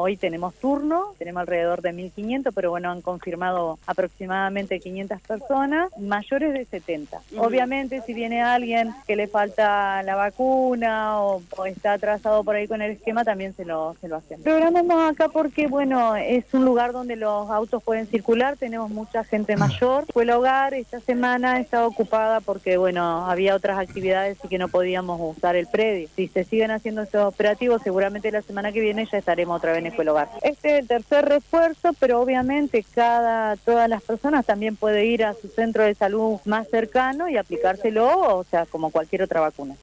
hoy tenemos turno, tenemos alrededor de 1.500, pero bueno, han confirmado aproximadamente 500 personas, mayores de 70. Obviamente, si viene alguien que le falta la vacuna o está atrasado por ahí con el esquema, también se lo hacemos. Programamos acá porque, bueno, es un lugar donde los autos pueden circular, tenemos mucha gente mayor. Fue el hogar, esta semana estaba ocupada porque, bueno, había otras actividades y que no podíamos usar el predio. Si se siguen haciendo estos operativos, seguramente la semana que viene ya estaremos otra vez en Escuela Hogar. Este es el tercer refuerzo, pero obviamente todas las personas también puede ir a su centro de salud más cercano y aplicárselo, o sea, como cualquier otra vacuna.